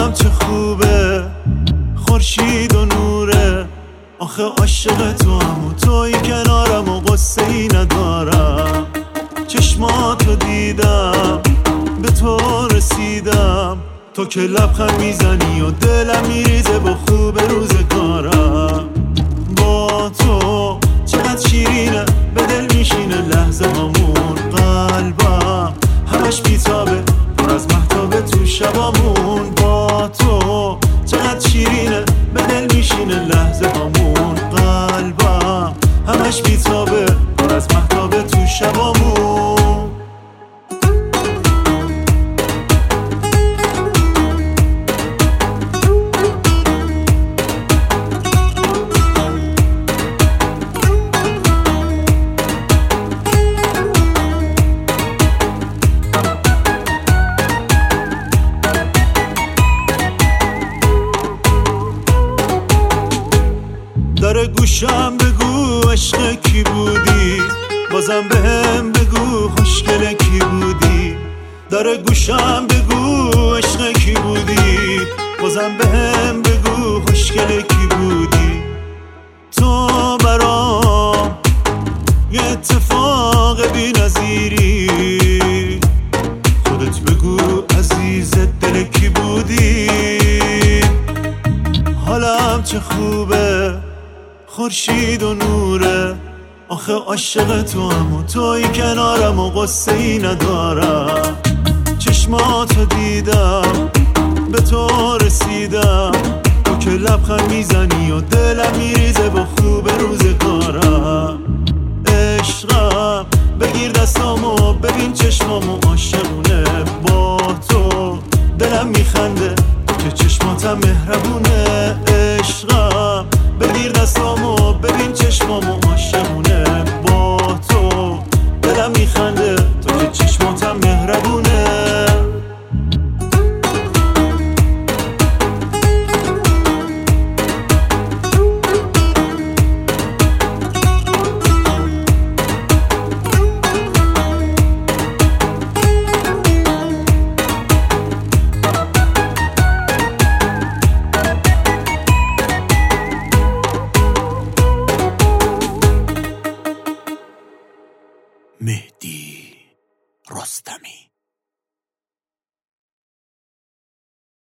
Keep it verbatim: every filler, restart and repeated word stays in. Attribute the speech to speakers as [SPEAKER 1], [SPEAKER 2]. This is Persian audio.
[SPEAKER 1] حالم چه خوبه، خورشید و نوره. آخه عاشق تو هم و توی کنارم و قصه ای ندارم. چشماتو دیدم به تو رسیدم، تو که لبخند میزنی و دلم میریزه با خوب روزگارم. با تو چقدر شیرینه، به دل میشینه لحظه هامون. قلبم همش بیتابه، پر از مهتابه تو شبامون. با تو چقدر شیرینه، به دل میشینه لحظه هامون. قلبم همش بیتابه، پر از مهتابه تو شبامون. داره گوشم بگو عشق کی بودی، بازم بهم بگو خوشگل کی بودی. داره گوشم بگو عشق کی بودی، بازم بهم بگو خوشگل کی بودی. تو برام یه اتفاق بی نظیری، خودت بگو عزیز دل کی بودی. حالم چه خوبه، خورشید و نوره. آخه عاشق تو هم و توی کنارم و قصه ای ندارم. چشماتو دیدم به تو رسیدم، تو که لبخند میزنی و دلم میریزه با خوب روزگارم. عشقم بگیر دستامو ببین چشمامو عاشقونه. با تو دلم میخنده، تو که چشماتم مهربونه. عشقم بگیر دستامو ببین چشمامو عاشق